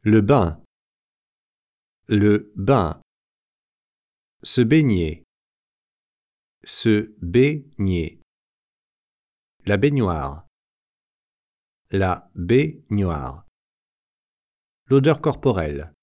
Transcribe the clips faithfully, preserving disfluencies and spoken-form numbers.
Le bain. Le bain. Se baigner. Se baigner. La baignoire. La baignoire. L'odeur corporelle.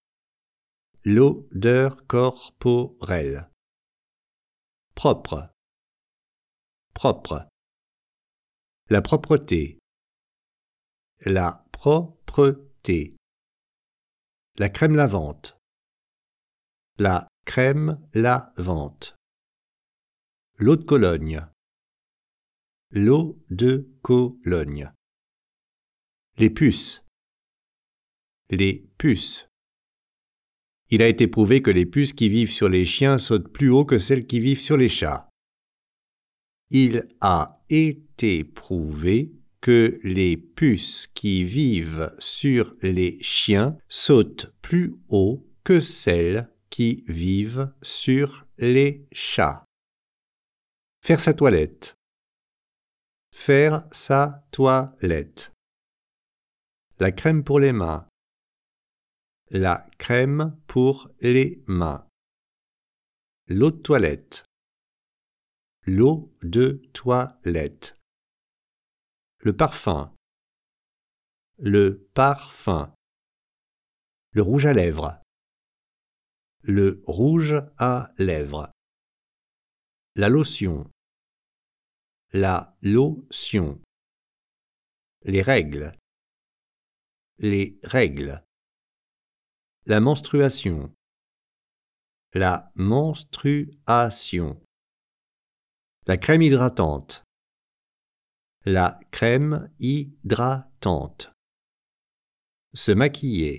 L'odeur corporelle. Propre. Propre. La propreté. La propreté. La crème lavante. La crème lavante. L'eau de Cologne. L'eau de Cologne. Les puces. Les puces. Il a été prouvé que les puces qui vivent sur les chiens sautent plus haut que celles qui vivent sur les chats. Il a été prouvé que les puces qui vivent sur les chiens sautent plus haut que celles qui vivent sur les chats. Faire sa toilette. Faire sa toilette. La crème pour les mains. La crème pour les mains. L'eau de toilette. L'eau de toilette. Le parfum. Le parfum. Le rouge à lèvres. Le rouge à lèvres. La lotion. La lotion. Les règles. Les règles. La menstruation. La menstruation. La crème hydratante. La crème hydratante. Se maquiller.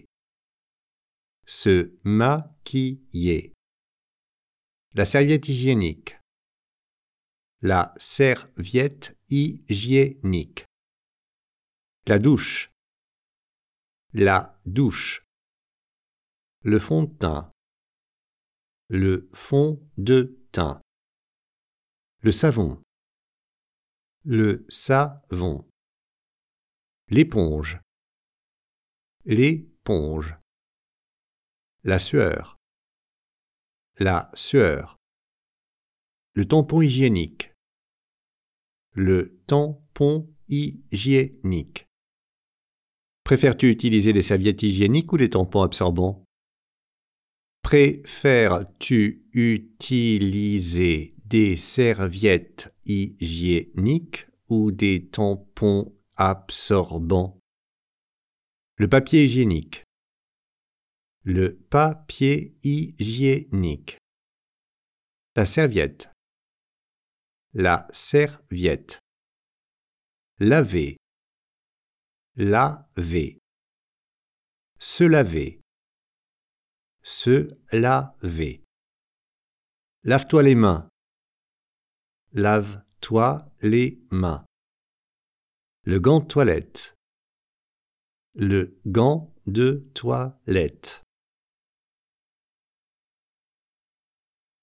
Se maquiller. La serviette hygiénique. La serviette hygiénique. La douche. La douche. Le fond de teint. Le fond de teint. Le savon. Le savon. L'éponge. L'éponge. La sueur. La sueur. Le tampon hygiénique. Le tampon hygiénique. Préfères-tu utiliser des serviettes hygiéniques ou des tampons absorbants? Préfères-tu utiliser des serviettes hygiéniques ou des tampons absorbants? Le papier hygiénique. Le papier hygiénique. La serviette. La serviette. Laver. Laver. Se laver. Se laver. Lave-toi les mains. Lave-toi les mains. Le gant de toilette. Le gant de toilette.